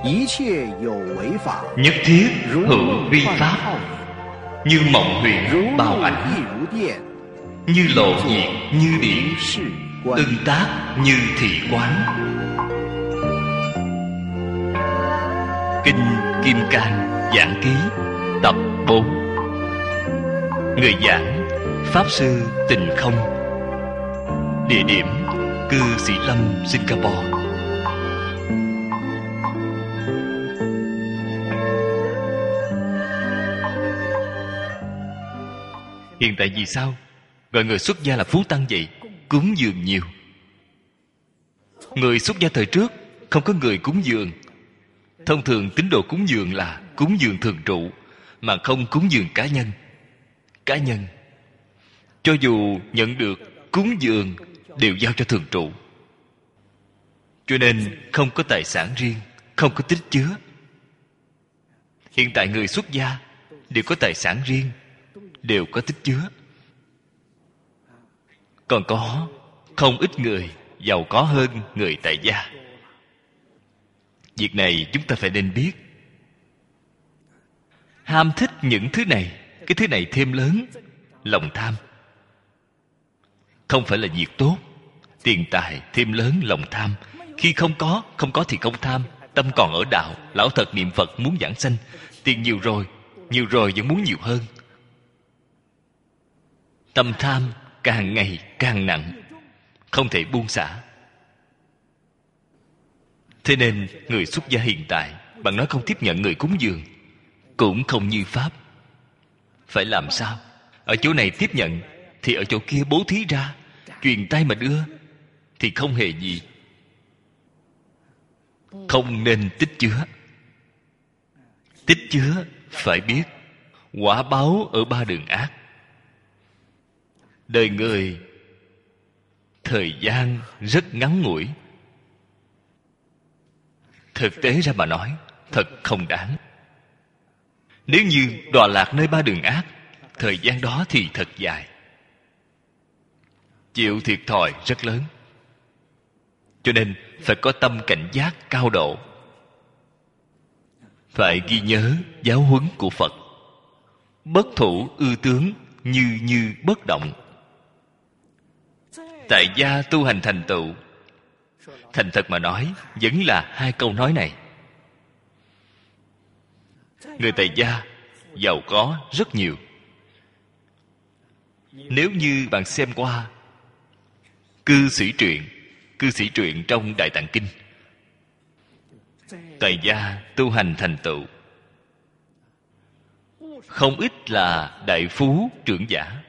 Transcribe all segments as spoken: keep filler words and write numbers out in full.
nhất thiết hữu vi pháp, như mộng huyền bao ảnh, như lộ diệt như điện, ưng tác như thị quán. Kinh Kim Cang Giảng Ký tập bốn. Người giảng Pháp Sư Tình Không. Địa điểm Cư Sĩ Lâm, Singapore. Hiện tại vì sao gọi người xuất gia là phú tăng vậy? Cúng dường nhiều. Người xuất gia thời trước không có người cúng dường. Thông thường tín đồ cúng dường là cúng dường thường trụ, mà không cúng dường cá nhân. Cá nhân cho dù nhận được cúng dường đều giao cho thường trụ, cho nên không có tài sản riêng, không có tích chứa. Hiện tại người xuất gia đều có tài sản riêng, đều có tích chứa. Còn có không ít người giàu có hơn người tại gia. Việc này chúng ta phải nên biết. Ham thích những thứ này, cái thứ này thêm lớn, lòng tham. Không phải là việc tốt. Tiền tài thêm lớn, lòng tham. Khi không có, không có thì không tham. Tâm còn ở đạo, lão thật niệm Phật muốn giảng sanh. Tiền nhiều rồi, nhiều rồi vẫn muốn nhiều hơn. Tâm tham càng ngày càng nặng, không thể buông xả. Thế nên người xuất gia hiện tại, bạn nói không tiếp nhận người cúng dường, cũng không như Pháp. Phải làm sao? Ở chỗ này tiếp nhận, thì ở chỗ kia bố thí ra. Truyền tay mà đưa, thì không hề gì. Không nên tích chứa. Tích chứa phải biết quả báo ở ba đường ác. Đời người thời gian rất ngắn ngủi. Thực tế ra mà nói, thật không đáng. Nếu như đọa lạc nơi ba đường ác, thời gian đó thì thật dài, chịu thiệt thòi rất lớn. Cho nên phải có tâm cảnh giác cao độ, phải ghi nhớ giáo huấn của Phật. Bất thủ ư tướng, như như bất động. Tại gia tu hành thành tựu, thành thật mà nói, vẫn là hai câu nói này. Người tại gia giàu có rất nhiều. Nếu như bạn xem qua Cư Sĩ Truyện, Cư Sĩ Truyện trong Đại Tạng Kinh, tại gia tu hành thành tựu, không ít là đại phú trưởng giả.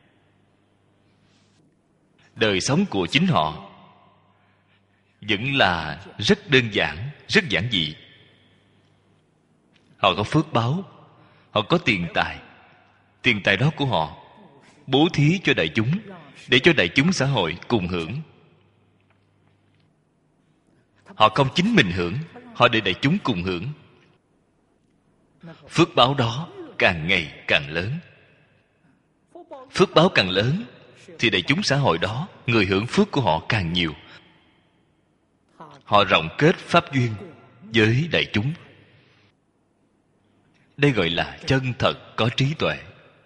Đời sống của chính họ vẫn là rất đơn giản, rất giản dị. Họ có phước báo, họ có tiền tài. Tiền tài đó của họ bố thí cho đại chúng, để cho đại chúng xã hội cùng hưởng. Họ không chính mình hưởng, họ để đại chúng cùng hưởng. Phước báo đó càng ngày càng lớn. Phước báo càng lớn thì đại chúng xã hội đó, người hưởng phước của họ càng nhiều. Họ rộng kết pháp duyên với đại chúng. Đây gọi là chân thật có trí tuệ.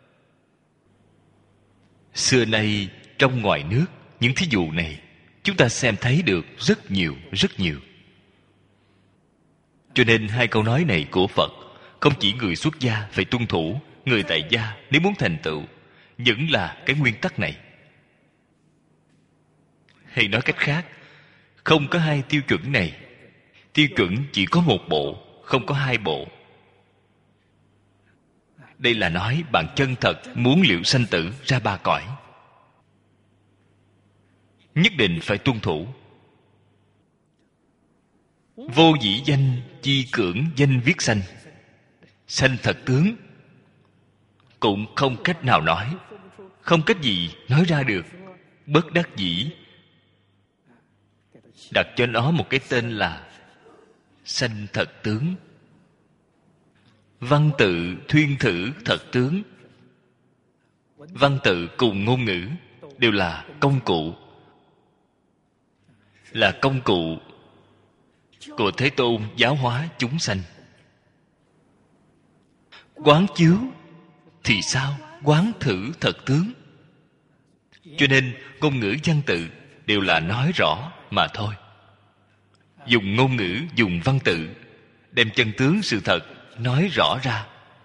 Xưa nay trong ngoài nước, những thí dụ này chúng ta xem thấy được rất nhiều, rất nhiều. Cho nên hai câu nói này của Phật, không chỉ người xuất gia phải tuân thủ, người tại gia nếu muốn thành tựu vẫn là cái nguyên tắc này. Hay nói cách khác, không có hai tiêu chuẩn này. Tiêu chuẩn chỉ có một bộ, không có hai bộ. Đây là nói bạn chân thật muốn liệu sanh tử ra ba cõi, nhất định phải tuân thủ. Vô dĩ danh chi cưỡng danh viết sanh. Sanh thật tướng cũng không cách nào nói, không cách gì nói ra được. Bất đắc dĩ đặt cho nó một cái tên là sanh thật tướng. Văn tự thuyên thử thật tướng. Văn tự cùng ngôn ngữ đều là công cụ, là công cụ của Thế Tôn giáo hóa chúng sanh. Quán chiếu thì sao? Quán thử thật tướng. Cho nên ngôn ngữ văn tự đều là nói rõ mà thôi. Dùng ngôn ngữ, dùng văn tự đem chân tướng sự thật nói rõ ra.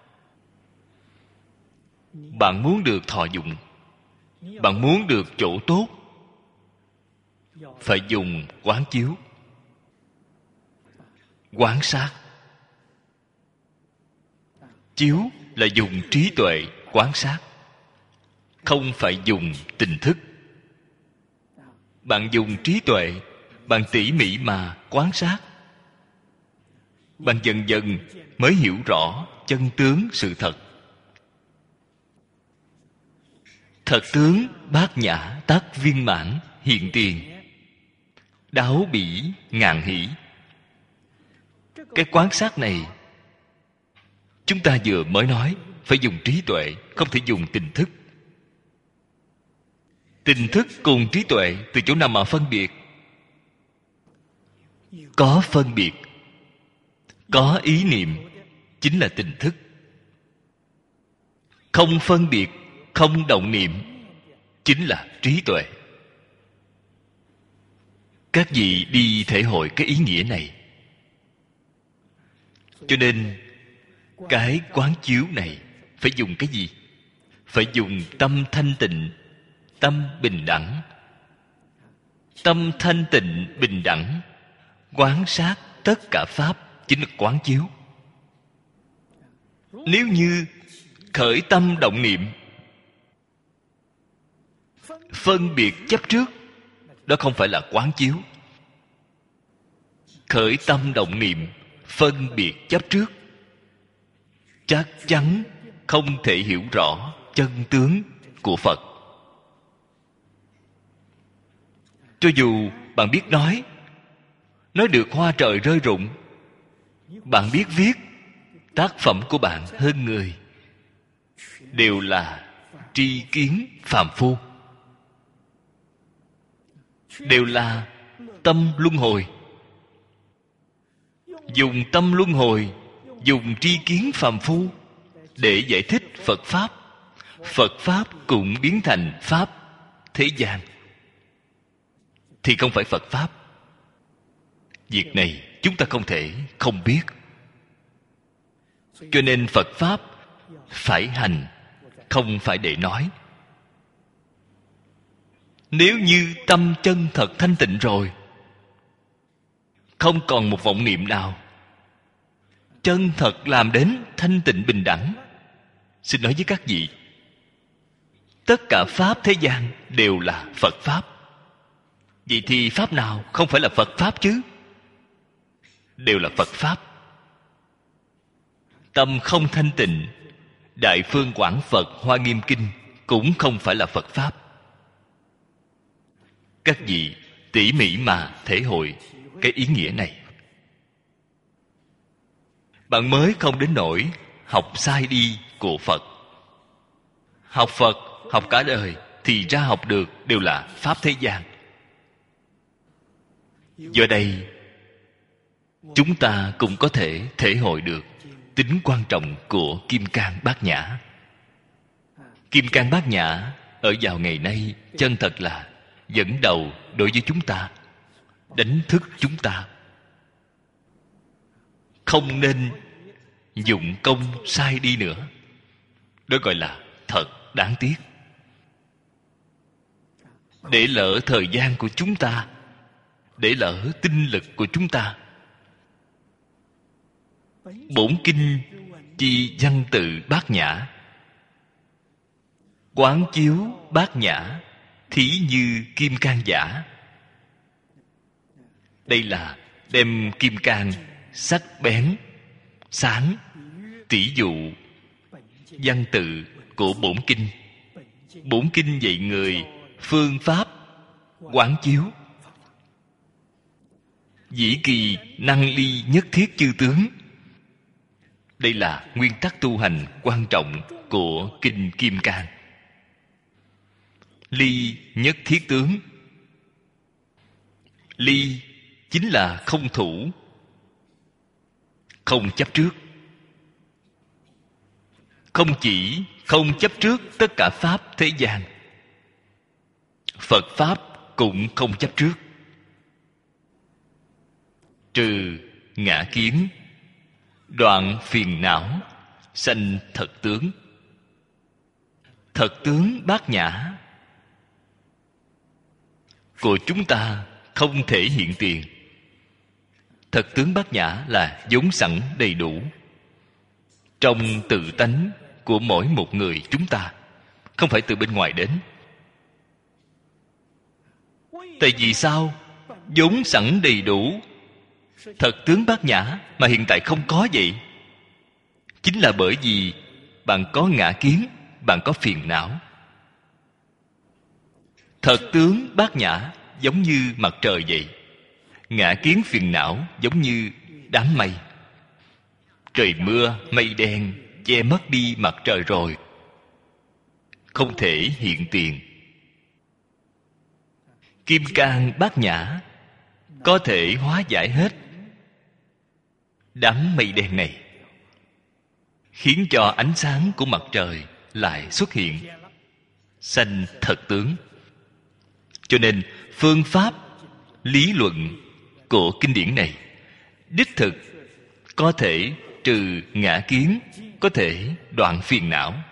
Bạn muốn được thọ dụng, bạn muốn được chỗ tốt, phải dùng quán chiếu, quán sát. Chiếu là dùng trí tuệ quán sát, không phải dùng tình thức. Bạn dùng trí tuệ, bạn tỉ mỉ mà quan sát, bạn dần dần mới hiểu rõ chân tướng sự thật. Thật tướng bát nhã tác viên mãn hiện tiền, đáo bỉ ngàn hỷ. Cái quan sát này chúng ta vừa mới nói, phải dùng trí tuệ, không thể dùng tình thức. Tình thức cùng trí tuệ từ chỗ nào mà phân biệt? Có phân biệt, có ý niệm chính là tình thức. Không phân biệt, không động niệm chính là trí tuệ. Các vị đi thể hội cái ý nghĩa này. Cho nên cái quán chiếu này phải dùng cái gì? Phải dùng tâm thanh tịnh, tâm bình đẳng. Tâm thanh tịnh bình đẳng quán sát tất cả pháp chính là quán chiếu. Nếu như khởi tâm động niệm, phân biệt chấp trước, đó không phải là quán chiếu. Khởi tâm động niệm, phân biệt chấp trước, chắc chắn không thể hiểu rõ chân tướng của Phật. Cho dù bạn biết nói, nói được hoa trời rơi rụng, bạn biết viết, tác phẩm của bạn hơn người, đều là tri kiến phàm phu, đều là tâm luân hồi. Dùng tâm luân hồi, dùng tri kiến phàm phu để giải thích Phật Pháp, Phật Pháp cũng biến thành Pháp thế gian, thì không phải Phật Pháp. Việc này chúng ta không thể không biết. Cho nên Phật Pháp phải hành, không phải để nói. Nếu như tâm chân thật thanh tịnh rồi, không còn một vọng niệm nào, chân thật làm đến thanh tịnh bình đẳng. Xin nói với các vị, tất cả Pháp thế gian đều là Phật Pháp. Vậy thì Pháp nào không phải là Phật Pháp chứ? Đều là Phật Pháp. Tâm không thanh tịnh, Đại Phương Quảng Phật Hoa Nghiêm Kinh cũng không phải là Phật Pháp. Các vị tỉ mỉ mà thể hội cái ý nghĩa này, bạn mới không đến nỗi học sai đi của Phật. Học Phật, học cả đời, thì ra học được đều là Pháp thế gian. Do đây chúng ta cũng có thể thể hội được tính quan trọng của Kim Cang Bát Nhã. Kim Cang Bát Nhã ở vào ngày nay chân thật là dẫn đầu đối với chúng ta, đánh thức chúng ta. Không nên dụng công sai đi nữa. Đó gọi là thật đáng tiếc. Để lỡ thời gian của chúng ta, để lỡ tinh lực của chúng ta. Bổn kinh chi văn tự bát nhã, quán chiếu bát nhã, thí như kim cang giả. Đây là đem kim cang sắc bén, sáng, tỷ dụ văn tự của bổn kinh. Bổn kinh dạy người phương pháp quán chiếu, dĩ kỳ năng ly nhất thiết chư tướng. Đây là nguyên tắc tu hành quan trọng của kinh Kim Cang. Ly nhất thiết tướng. Ly chính là không thủ không chấp trước. Không chỉ không chấp trước tất cả pháp thế gian, Phật pháp cũng không chấp trước. Trừ ngã kiến, đoạn phiền não, sanh thật tướng. Thật tướng bát nhã của chúng ta không thể hiện tiền. Thật tướng bát nhã là vốn sẵn đầy đủ trong tự tánh của mỗi một người chúng ta, không phải từ bên ngoài đến. Tại vì sao vốn sẵn đầy đủ thật tướng bát nhã mà hiện tại không có vậy? Chính là bởi vì bạn có ngã kiến, bạn có phiền não. Thật tướng bát nhã giống như mặt trời vậy. Ngã kiến phiền não giống như đám mây. Trời mưa, mây đen che mất đi mặt trời rồi, không thể hiện tiền. Kim cang bát nhã có thể hóa giải hết đám mây đen này, khiến cho ánh sáng của mặt trời lại xuất hiện, sanh thật tướng. Cho nên phương pháp lý luận của kinh điển này đích thực có thể trừ ngã kiến, có thể đoạn phiền não.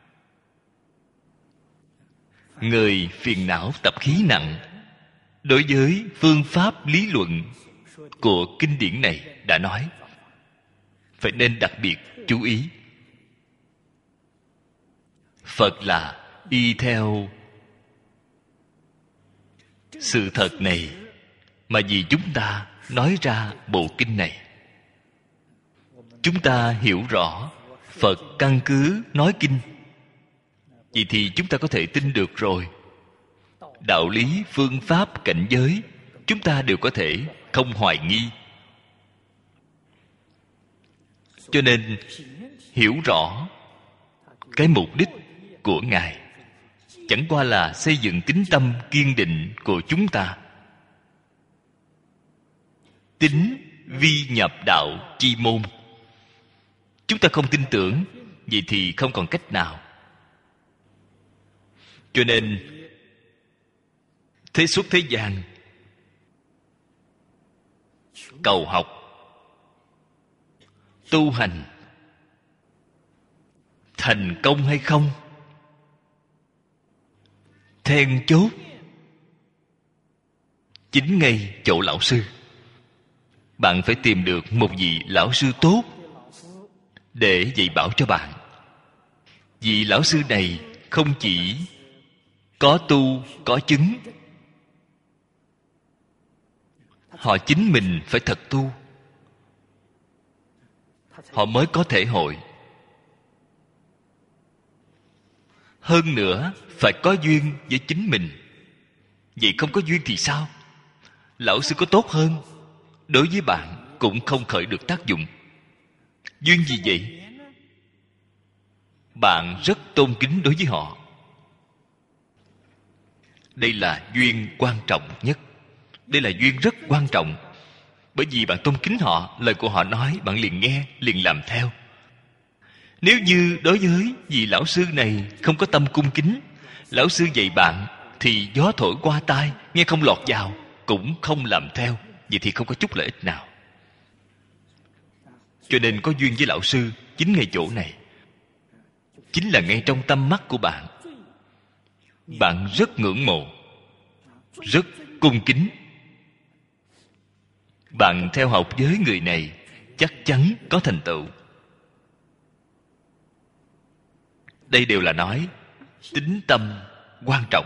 Người phiền não tập khí nặng, đối với phương pháp lý luận của kinh điển này đã nói, phải nên đặc biệt chú ý. Phật là y theo sự thật này mà vì chúng ta nói ra bộ kinh này. Chúng ta hiểu rõ Phật căn cứ nói kinh, vậy thì chúng ta có thể tin được rồi. Đạo lý, phương pháp, cảnh giới chúng ta đều có thể không hoài nghi. Cho nên hiểu rõ cái mục đích của Ngài chẳng qua là xây dựng tín tâm kiên định của chúng ta. Tín vi nhập đạo chi môn. Chúng ta không tin tưởng, vậy thì không còn cách nào. Cho nên thế xuất thế gian cầu học, tu hành thành công hay không, then chốt chính ngay chỗ lão sư. Bạn phải tìm được một vị lão sư tốt để dạy bảo cho bạn. Vị lão sư này không chỉ có tu, có chứng, họ chính mình phải thật tu, họ mới có thể hội. Hơn nữa phải có duyên với chính mình. Vậy không có duyên thì sao? Lão sư có tốt hơn, đối với bạn cũng không khởi được tác dụng. Duyên gì vậy? Bạn rất tôn kính đối với họ. Đây là duyên quan trọng nhất. Đây là duyên rất quan trọng. Bởi vì bạn tôn kính họ, lời của họ nói bạn liền nghe, liền làm theo. Nếu như đối với vị lão sư này không có tâm cung kính, lão sư dạy bạn thì gió thổi qua tai, nghe không lọt vào, cũng không làm theo, vậy thì không có chút lợi ích nào. Cho nên có duyên với lão sư chính ngay chỗ này, chính là ngay trong tâm mắt của bạn. Bạn rất ngưỡng mộ, rất cung kính. Bạn theo học với người này chắc chắn có thành tựu. Đây đều là nói tín tâm quan trọng.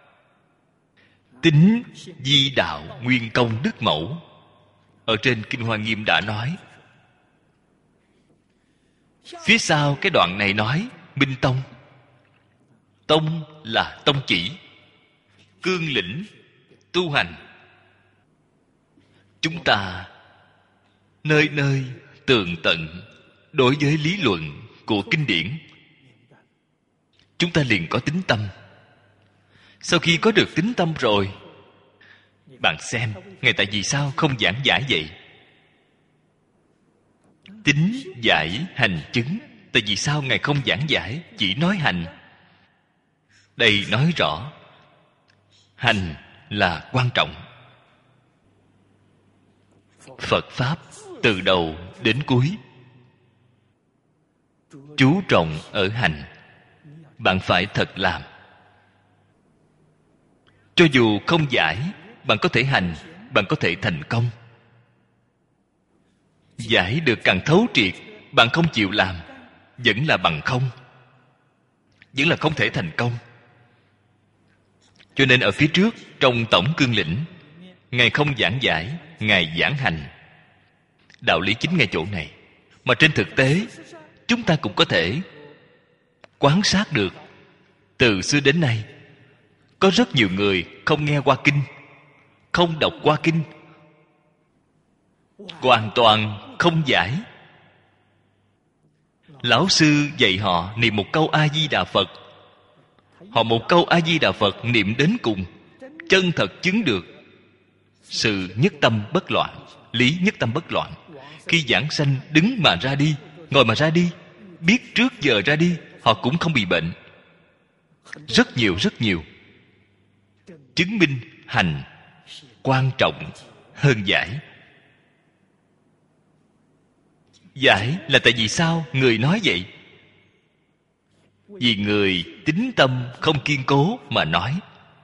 Tín di đạo nguyên công đức mẫu, ở trên Kinh Hoa Nghiêm đã nói. Phía sau cái đoạn này nói minh tông. Tông là tông chỉ, cương lĩnh tu hành. Chúng ta nơi nơi tường tận đối với lý luận của kinh điển, chúng ta liền có tín tâm. Sau khi có được tín tâm rồi, bạn xem Ngài tại vì sao không giảng giải vậy? Tín giải hành chứng. Tại vì sao Ngài không giảng giải, chỉ nói hành? Đây nói rõ hành là quan trọng. Phật Pháp từ đầu đến cuối chú trọng ở hành. Bạn phải thật làm. Cho dù không giải, bạn có thể hành, bạn có thể thành công. Giải được càng thấu triệt, bạn không chịu làm, vẫn là bằng không, vẫn là không thể thành công. Cho nên ở phía trước, trong tổng cương lĩnh, Ngài không giảng giải, Ngài giảng hành. Đạo lý chính ngay chỗ này. Mà trên thực tế, chúng ta cũng có thể quan sát được. Từ xưa đến nay, có rất nhiều người không nghe qua kinh, không đọc qua kinh, hoàn toàn không giải. Lão sư dạy họ niệm một câu A-di-đà Phật. Họ một câu A-di-đà Phật niệm đến cùng, chân thật chứng được sự nhất tâm bất loạn, lý nhất tâm bất loạn. Khi giảng sanh đứng mà ra đi, ngồi mà ra đi, biết trước giờ ra đi, họ cũng không bị bệnh. Rất nhiều rất nhiều. Chứng minh hành quan trọng hơn giải. Giải là tại vì sao người nói vậy? Vì người tín tâm không kiên cố mà nói.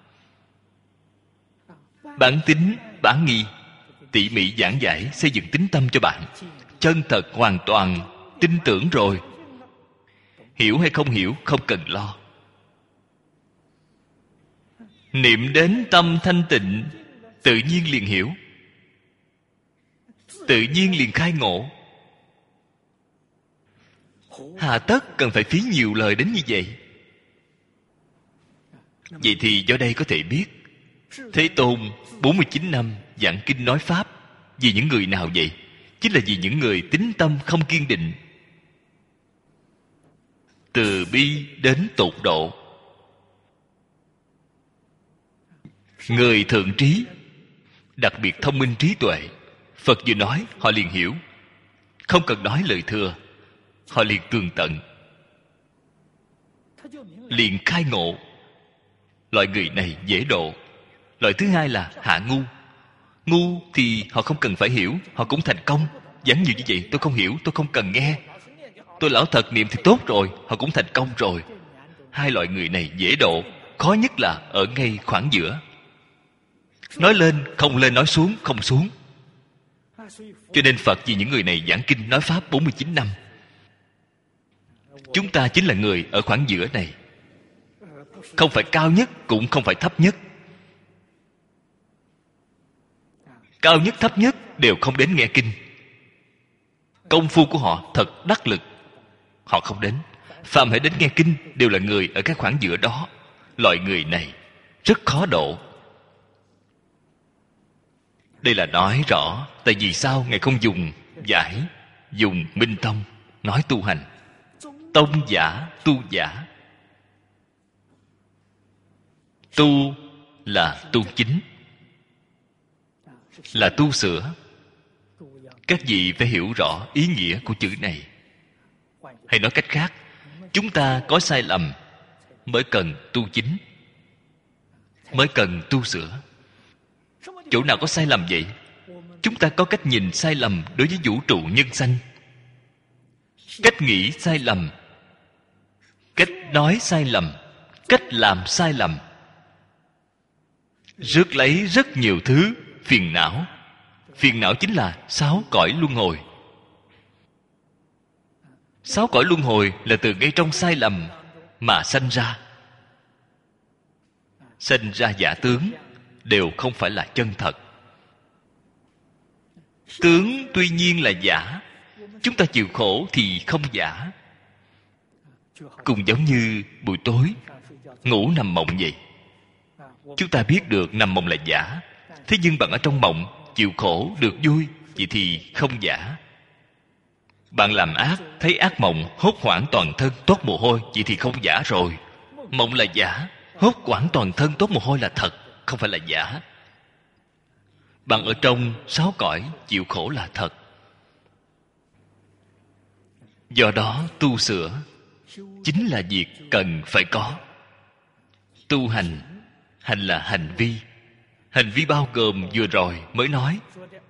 Bản tính, bản nghi, tỉ mỉ giảng giải xây dựng tín tâm cho bạn. Chân thật hoàn toàn tin tưởng rồi. Hiểu hay không hiểu không cần lo. Niệm đến tâm thanh tịnh, tự nhiên liền hiểu, tự nhiên liền khai ngộ. Hà tất cần phải phí nhiều lời đến như vậy? Vậy thì do đây có thể biết Thế Tôn bốn mươi chín năm giảng kinh nói Pháp vì những người nào vậy? Chính là vì những người tín tâm không kiên định, từ bi đến tột độ. Người thượng trí, đặc biệt thông minh trí tuệ, Phật vừa nói họ liền hiểu, không cần nói lời thừa, họ liền tường tận, liền khai ngộ. Loại người này dễ độ. Loại thứ hai là hạ ngu. Ngu thì họ không cần phải hiểu, họ cũng thành công. Giảng nhiều như vậy tôi không hiểu, tôi không cần nghe, tôi lão thật niệm thì tốt rồi, họ cũng thành công rồi. Hai loại người này dễ độ. Khó nhất là ở ngay khoảng giữa. Nói lên không lên, nói xuống không xuống. Cho nên Phật vì những người này giảng kinh nói Pháp bốn mươi chín năm. Chúng ta chính là người ở khoảng giữa này. Không phải cao nhất, cũng không phải thấp nhất. Cao nhất thấp nhất đều không đến nghe kinh. Công phu của họ thật đắc lực, họ không đến. Phàm hãy đến nghe kinh đều là người ở cái khoảng giữa đó. Loại người này rất khó độ. Đây là nói rõ tại vì sao Ngài không dùng giải, dùng minh tông nói tu hành. Tông giả, tu giả. Tu là tu chính, là tu sửa. Các vị phải hiểu rõ ý nghĩa của chữ này. Hay nói cách khác, chúng ta có sai lầm mới cần tu chính, mới cần tu sửa. Chỗ nào có sai lầm vậy? Chúng ta có cách nhìn sai lầm đối với vũ trụ nhân sanh, cách nghĩ sai lầm, cách nói sai lầm, cách làm sai lầm, rước lấy rất nhiều thứ phiền não. Phiền não chính là sáu cõi luân hồi. Sáu cõi luân hồi là từ ngay trong sai lầm mà sanh ra. Sanh ra giả tướng đều không phải là chân thật. Tướng tuy nhiên là giả, chúng ta chịu khổ thì không giả. Cũng giống như buổi tối ngủ nằm mộng vậy. Chúng ta biết được nằm mộng là giả, thế nhưng bạn ở trong mộng chịu khổ được vui, vậy thì không giả. Bạn làm ác, thấy ác mộng, hốt hoảng toàn thân toát mồ hôi, vậy thì không giả rồi. Mộng là giả, hốt hoảng toàn thân toát mồ hôi là thật, không phải là giả. Bạn ở trong sáu cõi chịu khổ là thật. Do đó tu sửa chính là việc cần phải có. Tu hành, hành là hành vi. Hành vi bao gồm vừa rồi mới nói.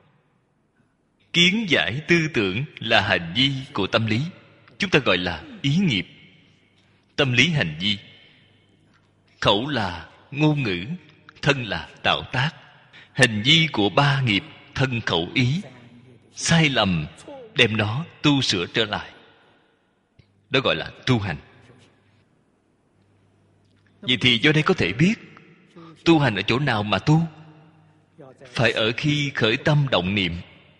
Kiến giải tư tưởng là hành vi của tâm lý. Chúng ta gọi là ý nghiệp. Tâm lý hành vi. Khẩu là ngôn ngữ, thân là tạo tác. Hành vi của ba nghiệp thân khẩu ý, sai lầm đem nó tu sửa trở lại, đó gọi là tu hành. Vậy thì do đây có thể biết tu hành ở chỗ nào mà tu? Phải ở khi khởi tâm động niệm.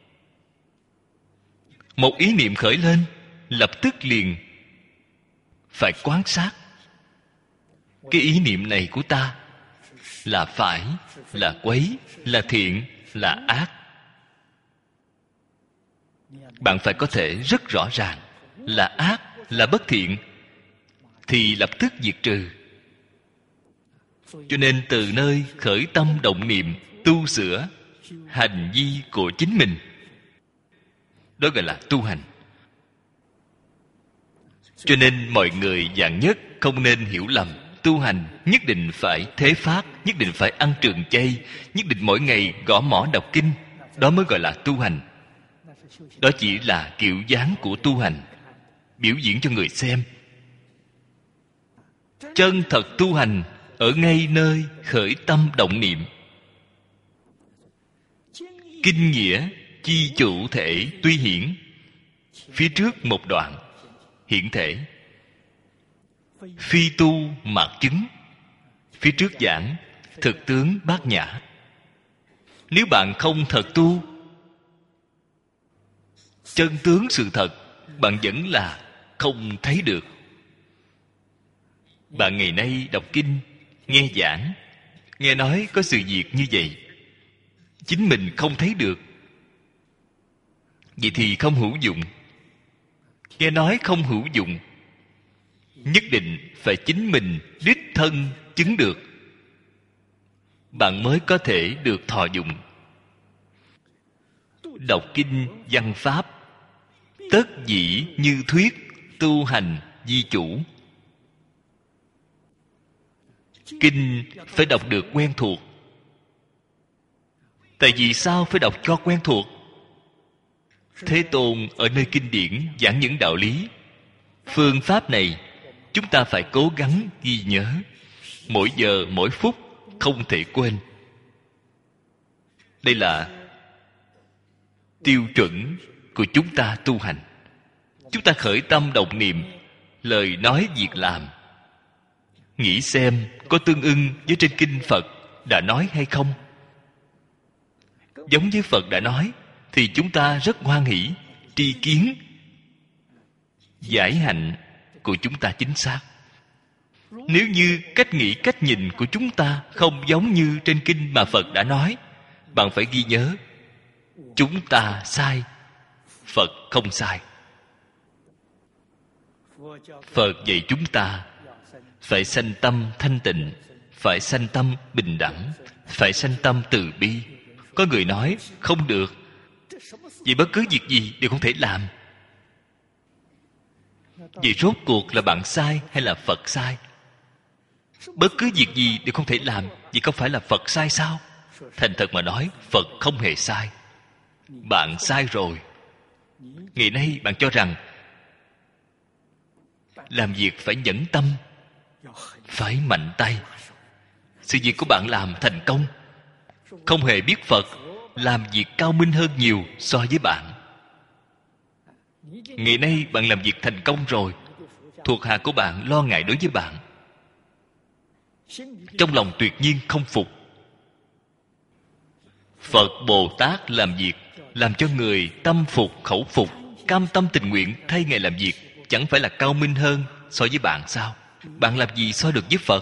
Một ý niệm khởi lên, lập tức liền phải quan sát cái ý niệm này của ta là phải, là quấy, là thiện, là ác. Bạn phải có thể rất rõ ràng là ác, là bất thiện, thì lập tức diệt trừ. Cho nên từ nơi khởi tâm động niệm tu sửa hành vi của chính mình, đó gọi là tu hành. Cho nên mọi người dạng nhất không nên hiểu lầm. Tu hành nhất định phải thế pháp, nhất định phải ăn trường chay, nhất định mỗi ngày gõ mõ đọc kinh, đó mới gọi là tu hành. Đó chỉ là kiểu dáng của tu hành, biểu diễn cho người xem. Chân thật tu hành ở ngay nơi khởi tâm động niệm. Kinh nghĩa chi chủ thể tuy hiển. Phía trước một đoạn hiển thể, phi tu mạt chứng. Phía trước giảng thực tướng bát nhã. Nếu bạn không thật tu chân tướng sự thật, bạn vẫn là không thấy được. Bạn ngày nay đọc kinh, nghe giảng, nghe nói có sự việc như vậy, chính mình không thấy được, vậy thì không hữu dụng. Nghe nói không hữu dụng, nhất định phải chính mình đích thân chứng được, bạn mới có thể được thọ dụng. Đọc kinh văn pháp, tất dĩ như thuyết, tu hành di chủ. Kinh phải đọc được quen thuộc. Tại vì sao phải đọc cho quen thuộc? Thế Tôn ở nơi kinh điển giảng những đạo lý, phương pháp này chúng ta phải cố gắng ghi nhớ, mỗi giờ mỗi phút không thể quên. Đây là tiêu chuẩn của chúng ta tu hành. Chúng ta khởi tâm động niệm, lời nói việc làm, nghĩ xem có tương ưng với trên kinh Phật đã nói hay không. Giống với Phật đã nói thì chúng ta rất hoan hỷ, tri kiến, giải hạnh của chúng ta chính xác. Nếu như cách nghĩ, cách nhìn của chúng ta không giống như trên kinh mà Phật đã nói, bạn phải ghi nhớ, chúng ta sai, Phật không sai. Phật dạy chúng ta phải sanh tâm thanh tịnh, phải sanh tâm bình đẳng, phải sanh tâm từ bi. Có người nói không được, vì bất cứ việc gì đều không thể làm. Vậy rốt cuộc là bạn sai hay là Phật sai? Bất cứ việc gì đều không thể làm, vì không phải là Phật sai sao? Thành thật mà nói, Phật không hề sai. Bạn sai rồi. Ngày nay bạn cho rằng làm việc phải nhẫn tâm, phải mạnh tay. Sự việc của bạn làm thành công, không hề biết Phật làm việc cao minh hơn nhiều so với bạn. Ngày nay bạn làm việc thành công rồi, thuộc hạ của bạn lo ngại đối với bạn, trong lòng tuyệt nhiên không phục. Phật Bồ Tát làm việc làm cho người tâm phục khẩu phục, cam tâm tình nguyện thay Ngài làm việc, chẳng phải là cao minh hơn so với bạn sao? Bạn làm gì so được với Phật?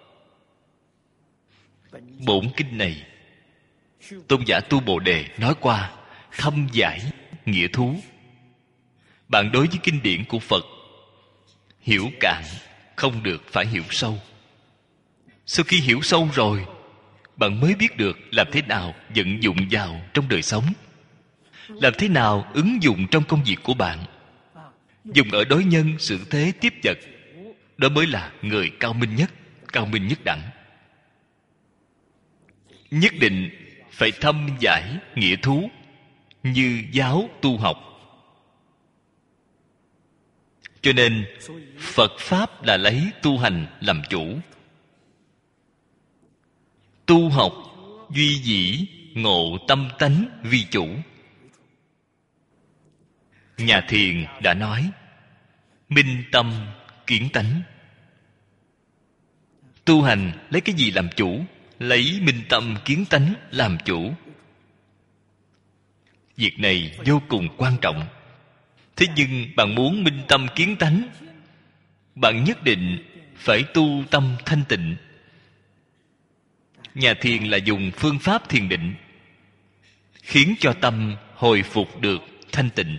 Bổn kinh này Tôn giả Tu Bồ Đề nói qua thâm giải nghĩa thú. Bạn đối với kinh điển của Phật hiểu cạn không được, phải hiểu sâu. Sau khi hiểu sâu rồi, bạn mới biết được làm thế nào vận dụng vào trong đời sống, làm thế nào ứng dụng trong công việc của bạn. dùng ở đối nhân xử thế tiếp vật, đó mới là người cao minh nhất, cao minh nhất đẳng. Nhất định phải thâm giải nghĩa thú như giáo tu học. Cho nên Phật Pháp là lấy tu hành làm chủ. Tu học duy dĩ ngộ tâm tánh vi chủ. Nhà Thiền đã nói minh tâm kiến tánh. Tu hành lấy cái gì làm chủ? Lấy minh tâm kiến tánh làm chủ. Việc này vô cùng quan trọng. Thế nhưng bạn muốn minh tâm kiến tánh, bạn nhất định phải tu tâm thanh tịnh. Nhà Thiền là dùng phương pháp thiền định khiến cho tâm hồi phục được thanh tịnh.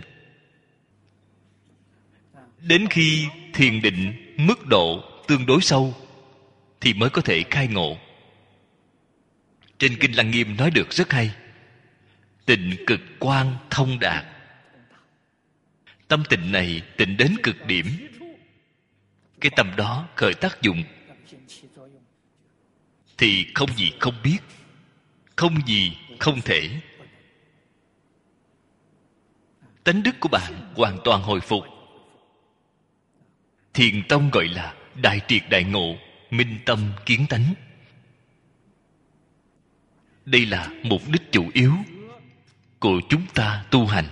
Đến khi thiền định mức độ tương đối sâu thì mới có thể khai ngộ. Trên Kinh Lăng Nghiêm nói được rất hay: tịnh cực quan thông đạt. Tâm tịnh này tịnh đến cực điểm, cái tâm đó khởi tác dụng thì không gì không biết, không gì không thể. Tánh đức của bạn hoàn toàn hồi phục. Thiền tông gọi là đại triệt đại ngộ, minh tâm kiến tánh. Đây là mục đích chủ yếu của chúng ta tu hành.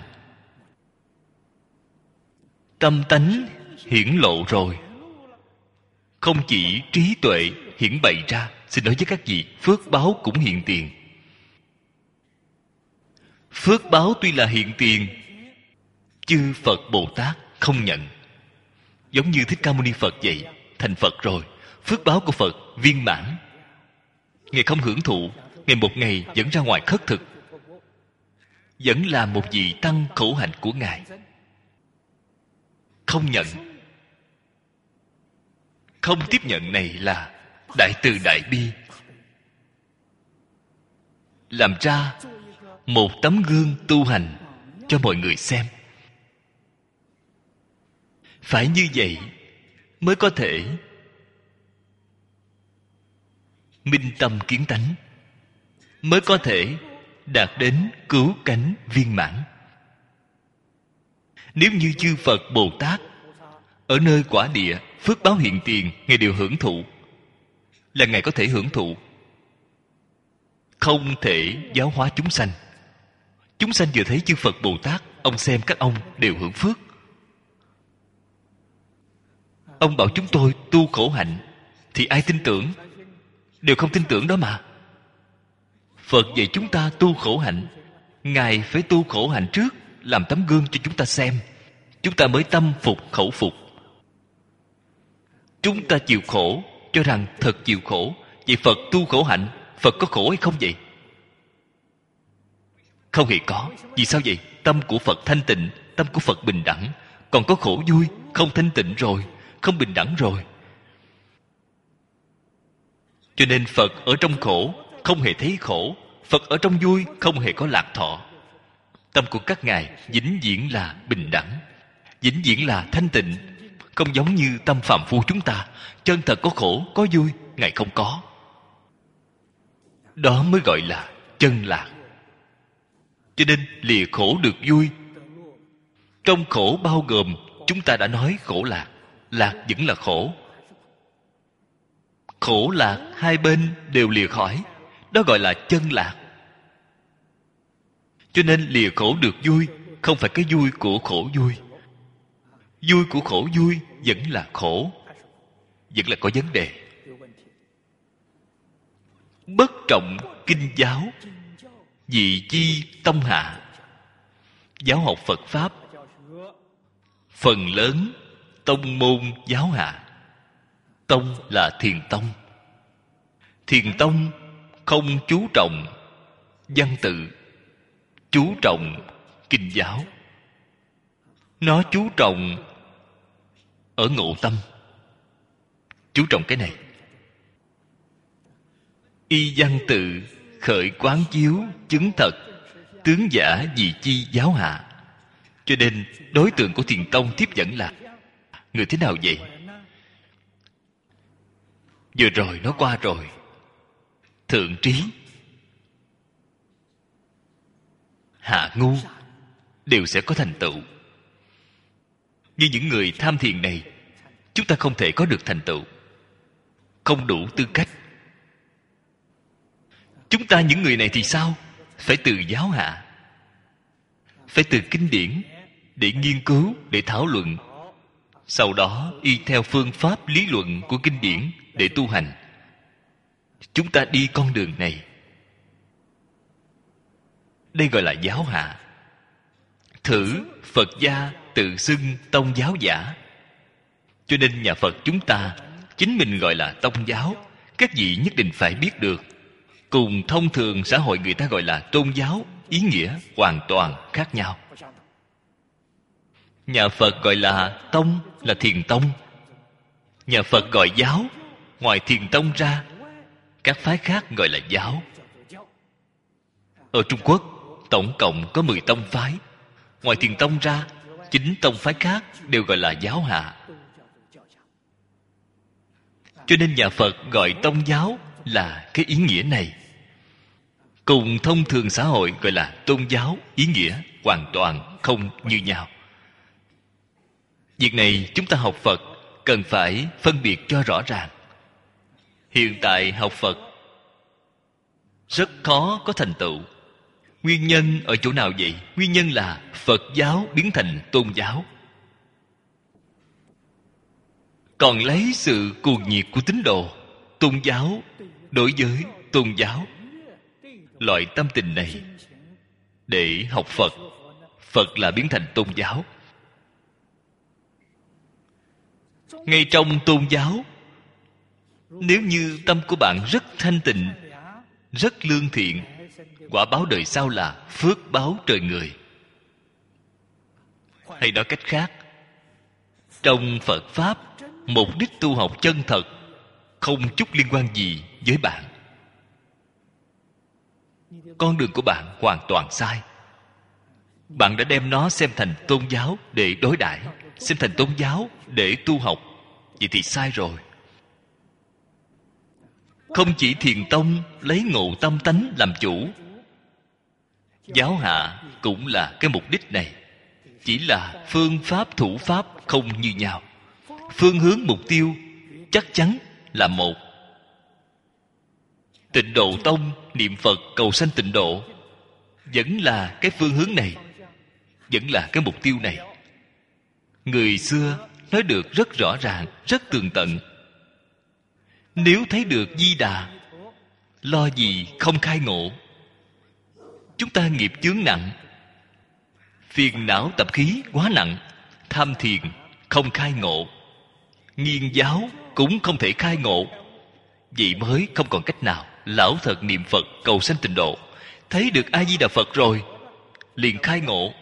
Tâm tánh hiển lộ rồi, không chỉ trí tuệ hiển bày ra. Xin nói với các vị, phước báo cũng hiện tiền. Phước báo tuy là hiện tiền, chư Phật Bồ Tát không nhận. Giống như Thích Ca Mâu Ni Phật vậy, thành Phật rồi, phước báo của Phật viên mãn. Ngài không hưởng thụ, Ngài một ngày dẫn ra ngoài khất thực, vẫn là một vị tăng khổ hạnh của Ngài. Không nhận. Không tiếp nhận này là đại từ đại bi, làm ra một tấm gương tu hành cho mọi người xem. Phải như vậy mới có thể minh tâm kiến tánh, mới có thể đạt đến cứu cánh viên mãn. Nếu như chư Phật Bồ Tát ở nơi quả địa phước báo hiện tiền, Ngài đều hưởng thụ, là Ngài có thể hưởng thụ, không thể giáo hóa chúng sanh. Chúng sanh vừa thấy chư Phật Bồ Tát, ông xem các ông đều hưởng phước. Ông bảo chúng tôi tu khổ hạnh, thì ai tin tưởng? Đều không tin tưởng đó mà. Phật dạy chúng ta tu khổ hạnh, Ngài phải tu khổ hạnh trước, làm tấm gương cho chúng ta xem, chúng ta mới tâm phục khẩu phục. Chúng ta chịu khổ, cho rằng thật chịu khổ. Vậy Phật tu khổ hạnh, Phật có khổ hay không vậy? Không hề có. Vì sao vậy? Tâm của Phật thanh tịnh, tâm của Phật bình đẳng. Còn có khổ vui, không thanh tịnh rồi, không bình đẳng rồi. Cho nên Phật ở trong khổ không hề thấy khổ, Phật ở trong vui không hề có lạc thọ. Tâm của các ngài vĩnh viễn là bình đẳng, vĩnh viễn là thanh tịnh, không giống như tâm phàm phu chúng ta. Chân thật có khổ, có vui, ngài không có. Đó mới gọi là chân lạc. Cho nên lìa khổ được vui. Trong khổ bao gồm, chúng ta đã nói khổ lạc, lạc vẫn là khổ. Khổ lạc hai bên đều lìa khỏi, đó gọi là chân lạc. Cho nên lìa khổ được vui, không phải cái vui của khổ vui. Vui của khổ vui vẫn là khổ, vẫn là có vấn đề. Bất trọng kinh giáo, vị chi tông hạ. Giáo học Phật Pháp phần lớn tông môn giáo hạ. Tông là thiền tông. Thiền tông không chú trọng văn tự, chú trọng kinh giáo. Nó chú trọng ở ngộ tâm, chú trọng cái này. Y văn tự khởi quán chiếu chứng thật, tướng giả vị chi giáo hạ. Cho nên đối tượng của thiền tông tiếp dẫn là người thế nào vậy? Vừa rồi nó qua rồi. Thượng trí, hạ ngu đều sẽ có thành tựu. Như những người tham thiền này, chúng ta không thể có được thành tựu, không đủ tư cách. Chúng ta những người này thì sao? Phải từ giáo hạ, phải từ kinh điển để nghiên cứu, để thảo luận, sau đó y theo phương pháp lý luận của kinh điển để tu hành. Chúng ta đi con đường này, đây gọi là giáo hạ. Thử Phật gia tự xưng tông giáo giả, cho nên nhà Phật chúng ta chính mình gọi là tông giáo. Các vị nhất định phải biết được, cùng thông thường xã hội người ta gọi là tôn giáo, ý nghĩa hoàn toàn khác nhau. Nhà Phật gọi là tông là thiền tông. Nhà Phật gọi giáo, ngoài thiền tông ra, các phái khác gọi là giáo. Ở Trung Quốc, tổng cộng có mười tông phái. Ngoài thiền tông ra, chín tông phái khác đều gọi là giáo hạ. Cho nên nhà Phật gọi tông giáo là cái ý nghĩa này. Cùng thông thường xã hội gọi là tôn giáo, ý nghĩa hoàn toàn không như nhau. Việc này chúng ta học Phật cần phải phân biệt cho rõ ràng. Hiện tại học Phật rất khó có thành tựu. Nguyên nhân ở chỗ nào vậy? Nguyên nhân là Phật giáo biến thành tôn giáo. Còn lấy sự cuồng nhiệt của tín đồ, tôn giáo đối với tôn giáo, loại tâm tình này để học Phật, Phật là biến thành tôn giáo. Ngay trong tôn giáo, nếu như tâm của bạn rất thanh tịnh, rất lương thiện, quả báo đời sau là phước báo trời người. Hay nói cách khác, trong Phật Pháp, mục đích tu học chân thật không chút liên quan gì với bạn. Con đường của bạn hoàn toàn sai. Bạn đã đem nó xem thành tôn giáo để đối đãi, xem thành tôn giáo để tu học. Vậy thì sai rồi. Không chỉ thiền tông lấy ngộ tâm tánh làm chủ, giáo hạ cũng là cái mục đích này. Chỉ là phương pháp thủ pháp không như nhau. Phương hướng mục tiêu chắc chắn là một. Tịnh Độ Tông niệm Phật cầu sanh tịnh độ vẫn là cái phương hướng này, vẫn là cái mục tiêu này. Người xưa nói được rất rõ ràng, rất tường tận. Nếu thấy được Di Đà, lo gì không khai ngộ. Chúng ta nghiệp chướng nặng, phiền não tập khí quá nặng, tham thiền không khai ngộ, nghiên giáo cũng không thể khai ngộ. Vậy mới không còn cách nào lão thật niệm Phật cầu sanh tịnh độ. Thấy được A Di Đà Phật rồi liền khai ngộ.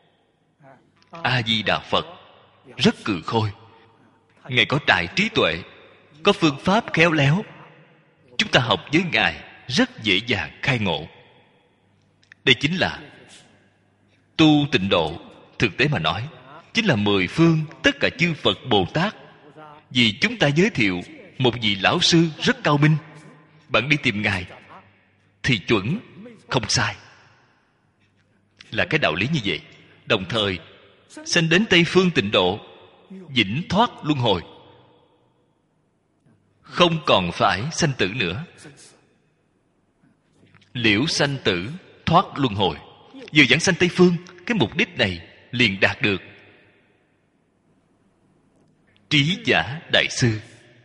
A Di Đà Phật rất cừ khôi, Ngài có đại trí tuệ, có phương pháp khéo léo. Chúng ta học với Ngài rất dễ dàng khai ngộ. Đây chính là tu tịnh độ. Thực tế mà nói, chính là mười phương tất cả chư Phật Bồ Tát. Vì chúng ta giới thiệu một vị lão sư rất cao minh, bạn đi tìm Ngài thì chuẩn, không sai. Là cái đạo lý như vậy. Đồng thời sanh đến Tây Phương tịnh độ, vĩnh thoát luân hồi, không còn phải sanh tử nữa. Liễu sanh tử thoát luân hồi, vừa giảng sanh Tây Phương, cái mục đích này liền đạt được. Trí giả đại sư,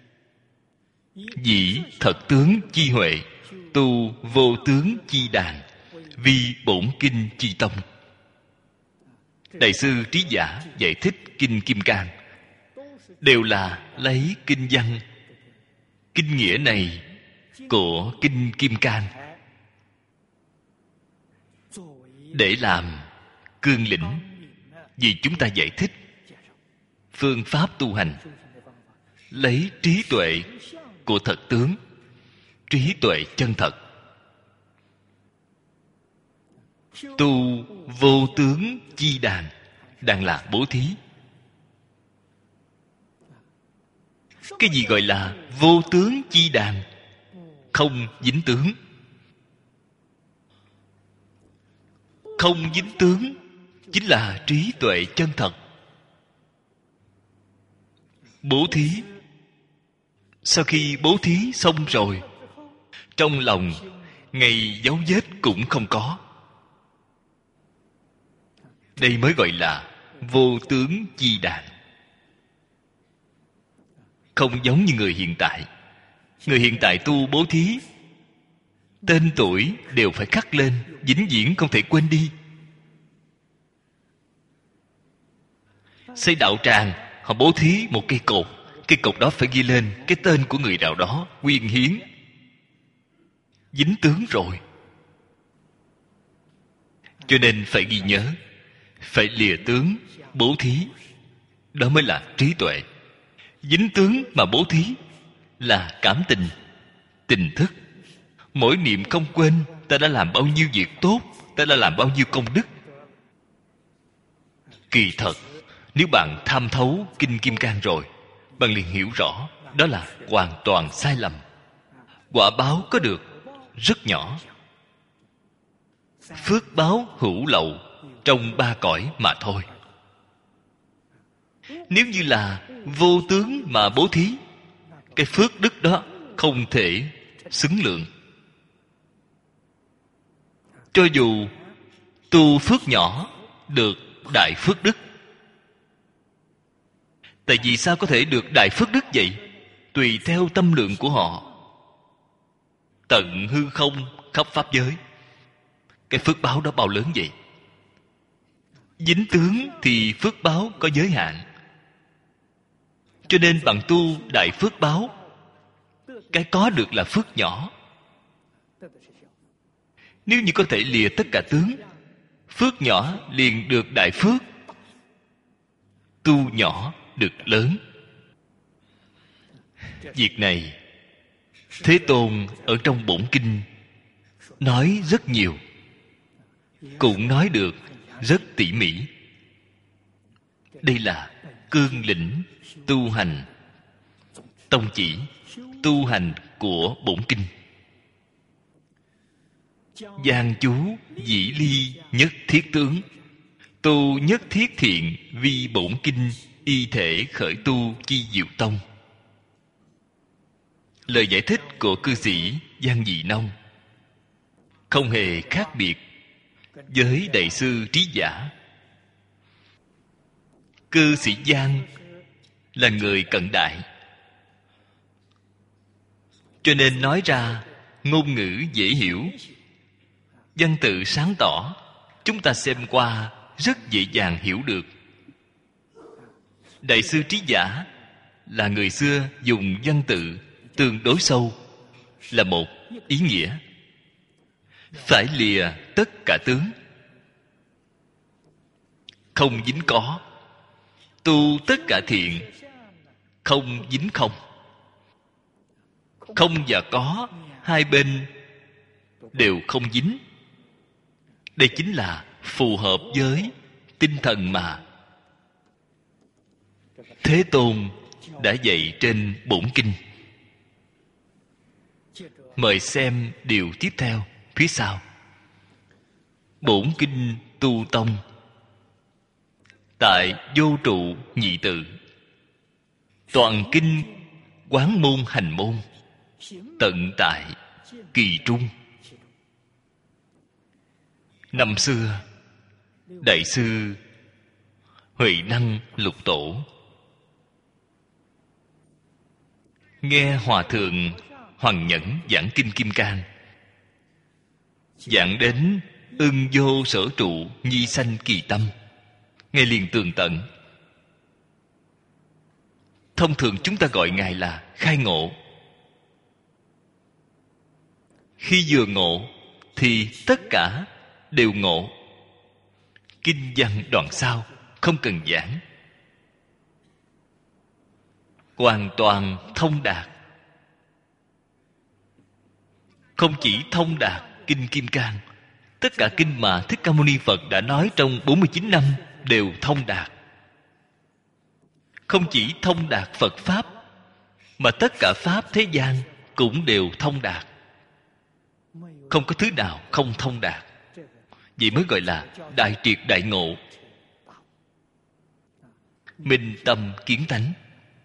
dĩ thật tướng chi huệ, tu vô tướng chi đàn, vi bổn kinh chi tông. Đại sư Trí Giả giải thích kinh Kim Cang đều là lấy kinh văn, kinh nghĩa này của kinh Kim Cang để làm cương lĩnh, vì chúng ta giải thích phương pháp tu hành. Lấy trí tuệ của thật tướng, trí tuệ chân thật, tu vô tướng chi đàn. đang là bố thí. Cái gì gọi là vô tướng chi đàn? Không dính tướng. Không dính tướng chính là trí tuệ chân thật. Bố thí, sau khi bố thí xong rồi, trong lòng ngay dấu vết cũng không có. Đây mới gọi là vô tướng chi đàn. Không giống như người hiện tại. Người hiện tại tu bố thí, tên tuổi đều phải khắc lên, vĩnh viễn không thể quên đi. Xây đạo tràng, họ bố thí một cây cột. Cây cột đó phải ghi lên cái tên của người nào đó quyên hiến. Dính tướng rồi. Cho nên phải ghi nhớ, phải lìa tướng bố thí. Đó mới là trí tuệ. Dính tướng mà bố thí là cảm tình, tình thức. Mỗi niệm không quên, ta đã làm bao nhiêu việc tốt, ta đã làm bao nhiêu công đức. Kỳ thật, nếu bạn tham thấu Kinh Kim Cang rồi, bạn liền hiểu rõ đó là hoàn toàn sai lầm. Quả báo có được rất nhỏ. Phước báo hữu lậu trong ba cõi mà thôi. Nếu như là vô tướng mà bố thí, cái phước đức đó không thể xứng lượng. Cho dù tu phước nhỏ được đại phước đức. Tại vì sao có thể được đại phước đức vậy? Tùy theo tâm lượng của họ. Tận hư không khắp pháp giới. Cái phước báo đó bao lớn vậy? Dính tướng thì phước báo có giới hạn. Cho nên bạn tu đại phước báo, cái có được là phước nhỏ. Nếu như có thể lìa tất cả tướng, phước nhỏ liền được đại phước. Tu nhỏ được lớn. Việc này Thế Tôn ở trong bổn kinh nói rất nhiều, cũng nói được rất tỉ mỉ. Đây là cương lĩnh tu hành, tông chỉ tu hành của bổn kinh. Giang chú dĩ ly nhất thiết tướng, tu nhất thiết thiện vi bổn kinh, y thể khởi tu chi diệu tông. Lời giải thích của cư sĩ Giang Dị Nông không hề khác biệt với đại sư Trí Giả. Cư sĩ Giang là người cận đại, cho nên nói ra ngôn ngữ dễ hiểu, văn tự sáng tỏ, chúng ta xem qua rất dễ dàng hiểu được. Đại sư Trí Giả là người xưa dùng văn tự tương đối sâu, là một ý nghĩa. Phải lìa tất cả tướng, không dính có. Tu tất cả thiện, không dính không. Không và có, hai bên đều không dính. Đây chính là phù hợp với tinh thần mà Thế Tôn đã dạy trên bổn kinh. Mời xem điều tiếp theo phía sau. Bổn kinh tu tông, tại vô trụ nhị tự, toàn kinh quán môn hành môn, tận tại kỳ trung. Năm xưa, đại sư Huệ Năng Lục Tổ nghe Hòa Thượng Hoằng Nhẫn giảng Kinh Kim Cang, giảng đến ưng vô sở trụ nhi sanh kỳ tâm, Ngài liền tường tận. Thông thường chúng ta gọi Ngài là khai ngộ. Khi vừa ngộ thì tất cả đều ngộ. Kinh văn đoạn sau không cần giảng, hoàn toàn thông đạt. Không chỉ thông đạt Kinh Kim Cang, tất cả kinh mà Thích Ca Mâu Ni Phật đã nói trong bốn mươi chín năm đều thông đạt. Không chỉ thông đạt Phật Pháp, mà tất cả Pháp thế gian cũng đều thông đạt. Không có thứ nào không thông đạt. Vậy mới gọi là đại triệt đại ngộ, minh tâm kiến tánh.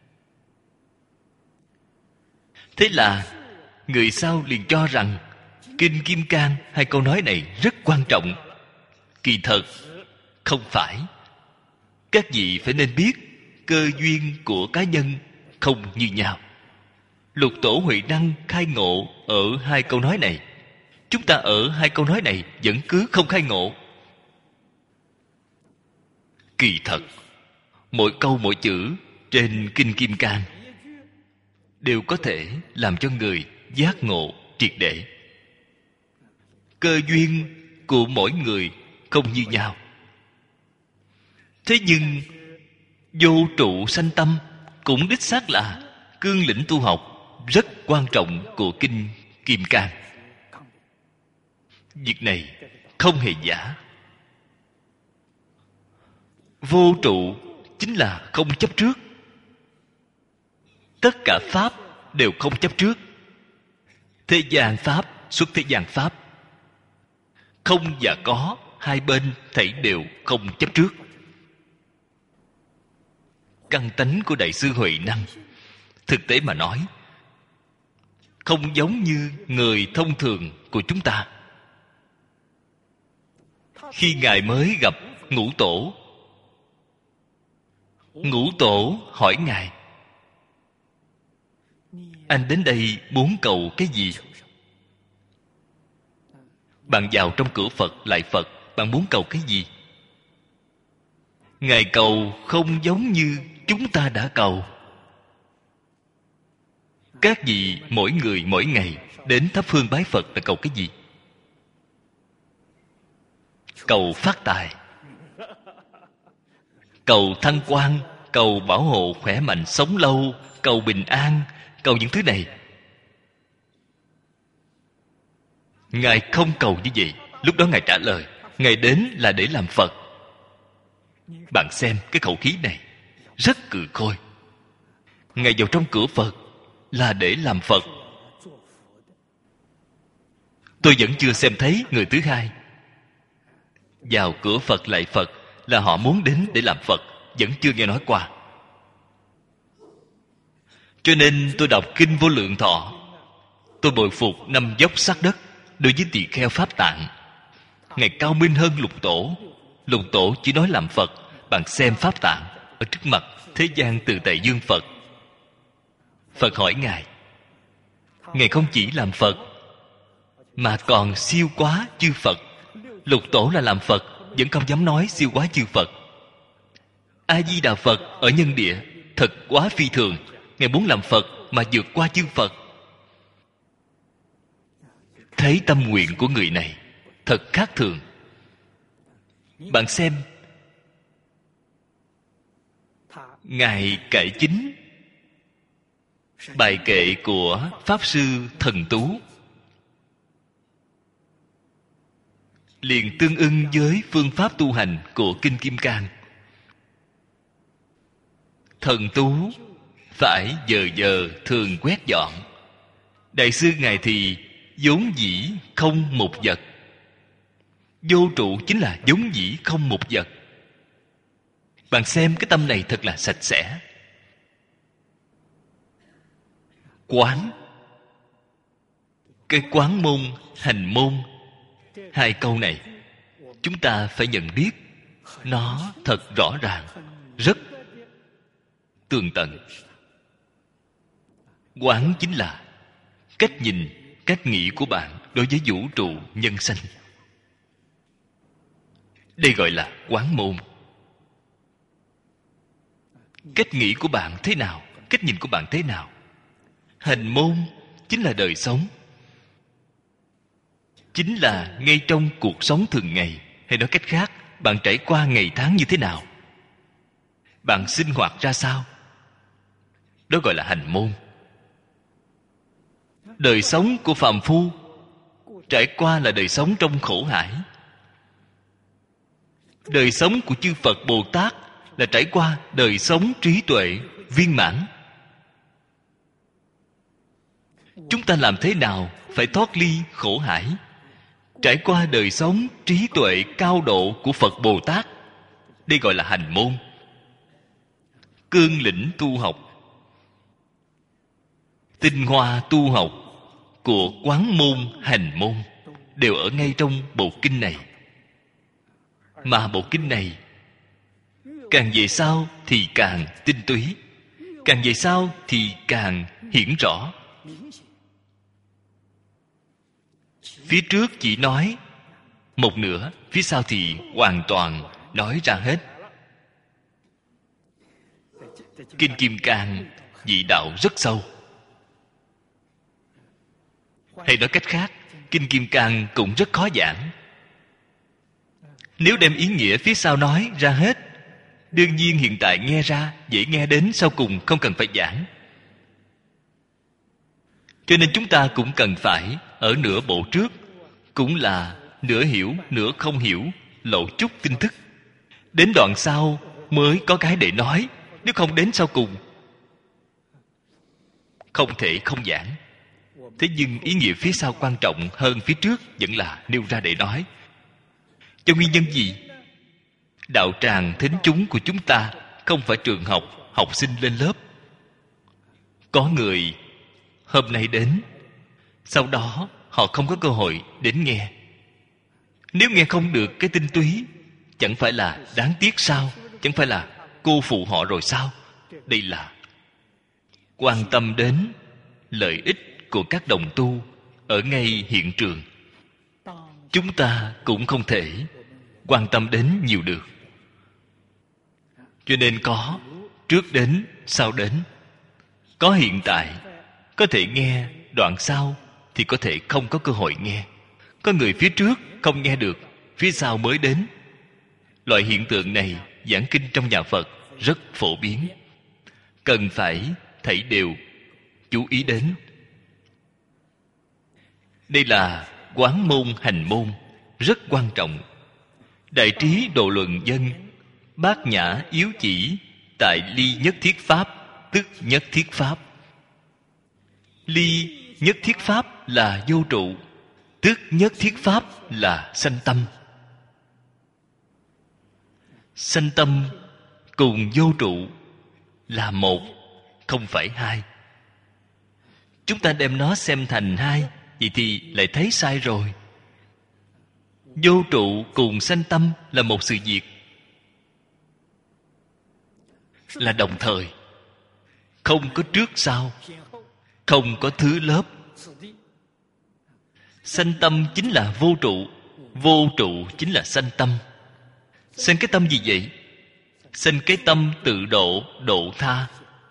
Thế là người sau liền cho rằng Kinh Kim Cang hai câu nói này rất quan trọng. Kỳ thật không phải. Các vị phải nên biết cơ duyên của cá nhân không như nhau. Lục Tổ Huệ Năng khai ngộ ở hai câu nói này. Chúng ta ở hai câu nói này vẫn cứ không khai ngộ. Kỳ thật mỗi câu mỗi chữ trên Kinh Kim Cang đều có thể làm cho người giác ngộ triệt để. Cơ duyên của mỗi người không như nhau. Thế nhưng vô trụ sanh tâm cũng đích xác là cương lĩnh tu học rất quan trọng của Kinh Kim Cang. Việc này không hề giả. Vô trụ chính là không chấp trước. Tất cả Pháp đều không chấp trước. Thế gian Pháp xuất thế gian Pháp. Không và có, hai bên thảy đều không chấp trước. Căn tánh của Đại sư Huệ Năng, thực tế mà nói, không giống như người thông thường của chúng ta. Khi Ngài mới gặp Ngũ Tổ, Ngũ Tổ hỏi Ngài: anh đến đây muốn cầu cái gì? Bạn vào trong cửa Phật lại Phật, bạn muốn cầu cái gì? Ngài cầu không giống như chúng ta đã cầu. Các vị mỗi người mỗi ngày đến thắp hương bái Phật là cầu cái gì? Cầu phát tài, cầu thăng quan, cầu bảo hộ khỏe mạnh sống lâu, cầu bình an, cầu những thứ này. Ngài không cầu như vậy. Lúc đó Ngài trả lời, Ngài đến là để làm Phật. Bạn xem cái khẩu khí này rất cừ khôi. Ngài vào trong cửa Phật là để làm Phật. Tôi vẫn chưa xem thấy người thứ hai vào cửa Phật lại Phật là họ muốn đến để làm Phật. Vẫn chưa nghe nói qua. Cho nên tôi đọc Kinh Vô Lượng Thọ, tôi bội phục năm dốc sát đất đối với tỳ kheo Pháp Tạng. Ngài cao minh hơn Lục Tổ. Lục Tổ chỉ nói làm Phật. Bạn xem Pháp Tạng ở trước mặt thế gian từ tại dương Phật. Phật hỏi Ngài, Ngài không chỉ làm Phật mà còn siêu quá chư Phật. Lục Tổ là làm Phật vẫn không dám nói siêu quá chư Phật. A Di Đà Phật ở nhân địa thật quá phi thường. Ngài muốn làm Phật mà vượt qua chư Phật. Thấy tâm nguyện của người này thật khác thường. Bạn xem, Ngài kệ chính bài kệ của Pháp Sư Thần Tú liền tương ưng với phương pháp tu hành của Kinh Kim Cang. Thần Tú phải giờ giờ thường quét dọn. Đại sư Ngài thì vốn dĩ không một vật. Vô trụ chính là vốn dĩ không một vật. Bạn xem cái tâm này thật là sạch sẽ. Quán, cái quán môn, hành môn, hai câu này chúng ta phải nhận biết nó thật rõ ràng, rất tường tận. Quán chính là cách nhìn, cách nghĩ của bạn đối với vũ trụ nhân sanh. Đây gọi là quán môn. Cách nghĩ của bạn thế nào, cách nhìn của bạn thế nào. Hành môn chính là đời sống, chính là ngay trong cuộc sống thường ngày. Hay nói cách khác, bạn trải qua ngày tháng như thế nào, bạn sinh hoạt ra sao, đó gọi là hành môn. Đời sống của phàm phu trải qua là đời sống trong khổ hải. Đời sống của chư Phật Bồ Tát là trải qua đời sống trí tuệ viên mãn. Chúng ta làm thế nào phải thoát ly khổ hải, trải qua đời sống trí tuệ cao độ của Phật Bồ Tát? Đây gọi là hành môn. Cương lĩnh tu học, tinh hoa tu học của Quán Môn Hành Môn đều ở ngay trong bộ kinh này. Mà bộ kinh này càng về sau thì càng tinh túy, càng về sau thì càng hiển rõ. Phía trước chỉ nói một nửa, phía sau thì hoàn toàn nói ra hết. Kinh Kim Cang vị đạo rất sâu. Hay nói cách khác, Kinh Kim Cang cũng rất khó giảng. Nếu đem ý nghĩa phía sau nói ra hết, đương nhiên hiện tại nghe ra dễ nghe đến sau cùng không cần phải giảng. Cho nên chúng ta cũng cần phải ở nửa bộ trước, cũng là nửa hiểu nửa không hiểu, lộ chút tin tức. Đến đoạn sau mới có cái để nói. Nếu không đến sau cùng, không thể không giảng. Thế nhưng ý nghĩa phía sau quan trọng hơn phía trước vẫn là nêu ra để nói. Cho nguyên nhân gì? Đạo tràng thính chúng của chúng ta không phải trường học, học sinh lên lớp. Có người hôm nay đến, sau đó họ không có cơ hội đến nghe. Nếu nghe không được cái tinh túy, chẳng phải là đáng tiếc sao? Chẳng phải là cô phụ họ rồi sao? Đây là quan tâm đến lợi ích của các đồng tu ở ngay hiện trường. Chúng ta cũng không thể quan tâm đến nhiều được. Cho nên có trước đến, sau đến. Có hiện tại, có thể nghe, đoạn sau thì có thể không có cơ hội nghe. Có người phía trước không nghe được, phía sau mới đến. Loại hiện tượng này giảng kinh trong nhà Phật rất phổ biến, cần phải thảy đều chú ý đến. Đây là Quán Môn Hành Môn, rất quan trọng. Đại Trí Độ Luận Dân Bát Nhã yếu chỉ tại ly nhất thiết pháp, tức nhất thiết pháp. Ly nhất thiết pháp là vô trụ, tức nhất thiết pháp là sanh tâm. Sanh tâm cùng vô trụ là một, không phải hai. Chúng ta đem nó xem thành hai, vậy thì lại thấy sai rồi. Vô trụ cùng sanh tâm là một sự việc, là đồng thời, không có trước sau, không có thứ lớp. Sanh tâm chính là vô trụ, vô trụ chính là sanh tâm. Sanh cái tâm gì vậy? Sanh cái tâm tự độ, độ tha.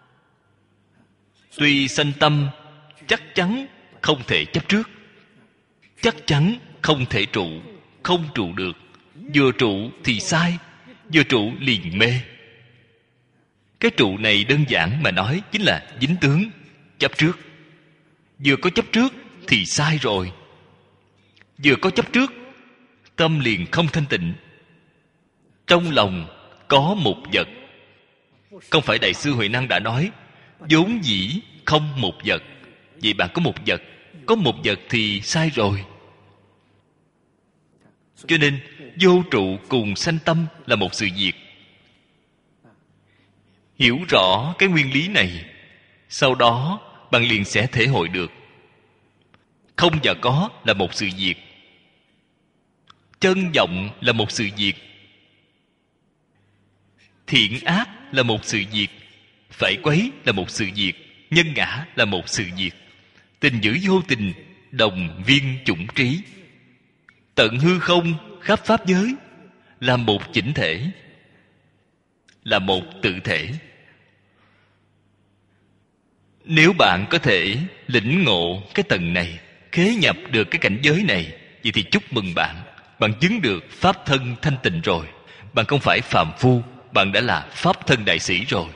Tuy sanh tâm chắc chắn không thể chấp trước, chắc chắn không thể trụ, không trụ được. Vừa trụ thì sai, vừa trụ liền mê. Cái trụ này đơn giản mà nói chính là dính tướng, chấp trước. Vừa có chấp trước thì sai rồi. Vừa có chấp trước, tâm liền không thanh tịnh. Trong lòng có một vật. Không phải Đại sư Huệ Năng đã nói vốn dĩ không một vật. Vậy bạn có một vật, có một vật thì sai rồi. Cho nên vô trụ cùng sanh tâm là một sự việc. Hiểu rõ cái nguyên lý này, sau đó bạn liền sẽ thể hội được. Không và có là một sự việc, chân vọng là một sự việc, thiện ác là một sự việc, phải quấy là một sự việc, nhân ngã là một sự việc. Tình giữ vô tình, đồng viên chủng trí. Tận hư không khắp pháp giới là một chỉnh thể, là một tự thể. Nếu bạn có thể lĩnh ngộ cái tầng này, khế nhập được cái cảnh giới này, vậy thì chúc mừng bạn. Bạn chứng được pháp thân thanh tịnh rồi. Bạn không phải phàm phu, bạn đã là pháp thân đại sĩ rồi.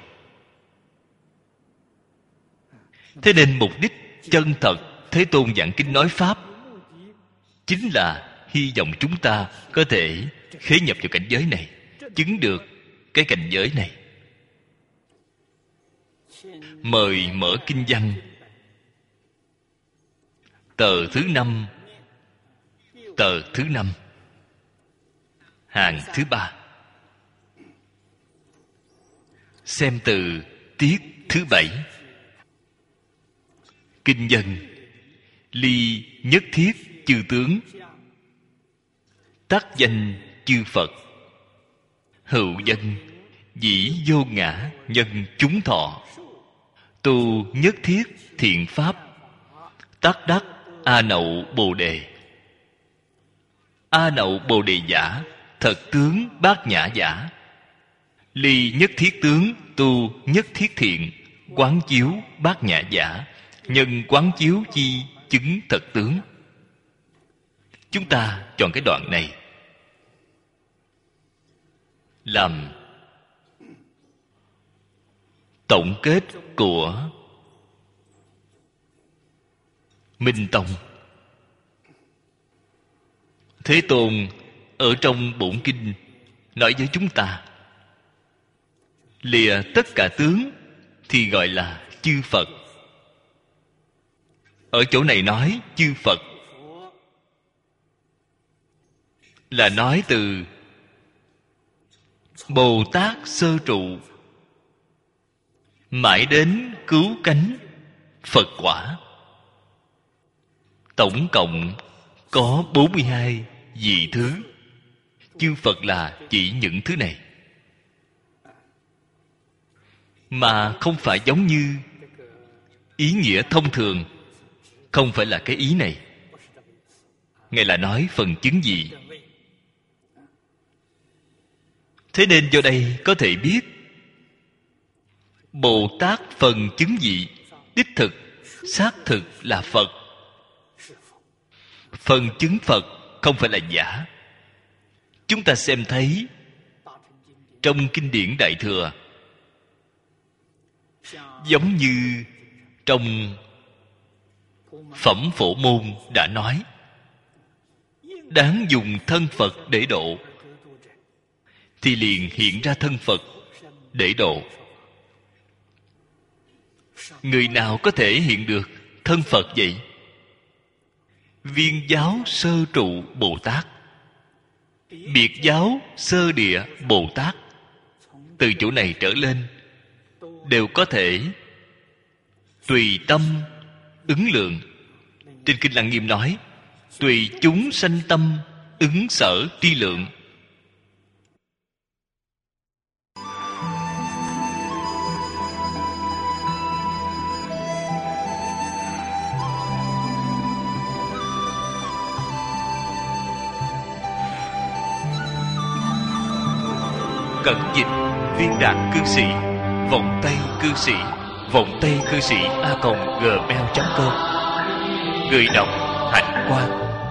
Thế nên mục đích chân thật Thế Tôn giảng kinh nói pháp chính là hy vọng chúng ta có thể khế nhập vào cảnh giới này, chứng được cái cảnh giới này. Mời mở kinh văn tờ thứ năm, tờ thứ năm, hàng thứ ba, xem từ tiết thứ bảy. Kinh văn: ly nhất thiết chư tướng, tác danh chư Phật, hữu dân dĩ vô ngã nhân chúng thọ, tu nhất thiết thiện pháp, tác đắc A Nậu Bồ Đề. A Nậu Bồ Đề giả, thật tướng bát nhã giả. Ly nhất thiết tướng, tu nhất thiết thiện, quán chiếu bát nhã giả, nhân quán chiếu chi chứng thật tướng. Chúng ta chọn cái đoạn này làm tổng kết của Minh Tông. Thế Tôn ở trong bổn kinh nói với chúng ta, lìa tất cả tướng thì gọi là chư Phật. Ở chỗ này nói chư Phật là nói từ Bồ Tát sơ trụ mãi đến cứu cánh Phật quả. Tổng cộng có bốn mươi hai vị thứ. Chư Phật là chỉ những thứ này, mà không phải giống như ý nghĩa thông thường. Không phải là cái ý này. Ngài là nói phần chứng dị. Thế nên do đây có thể biết Bồ Tát phần chứng dị đích thực, xác thực là Phật. Phần chứng Phật không phải là giả. Chúng ta xem thấy trong kinh điển Đại Thừa, giống như trong Phẩm Phổ Môn đã nói, đáng dùng thân Phật để độ, thì liền hiện ra thân Phật để độ. Người nào có thể hiện được thân Phật vậy? Viên giáo sơ trụ Bồ Tát, biệt giáo sơ địa Bồ Tát, từ chỗ này trở lên đều có thể tùy tâm ứng lượng. Trên Kinh Lăng Nghiêm nói, tùy chúng sanh tâm ứng sở tri lượng. Cẩn dịch viên đạt cư sĩ, vọng tây cư sĩ, vọng tây cư sĩ a còng gmail chấm com. Người đọc Hạnh Quang.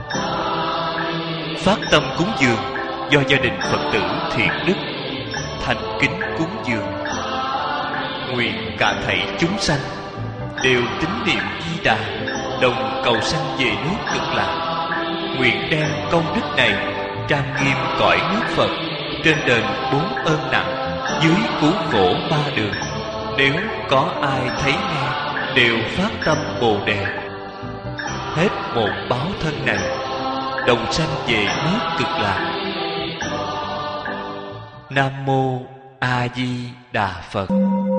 Phát tâm cúng dường do gia đình Phật tử thiện đức thành kính cúng dường. Nguyện cả thảy chúng sanh đều tín niệm Di Đà, đồng cầu sanh về nước Cực Lạc. Nguyện đem công đức này trang nghiêm cõi nước Phật, trên đền bốn ơn nặng, dưới cứu khổ ba đường. Nếu có ai thấy nghe đều phát tâm Bồ Đề, hết một báo thân này đồng sanh về nước Cực Lạc. Nam mô A Di Đà Phật.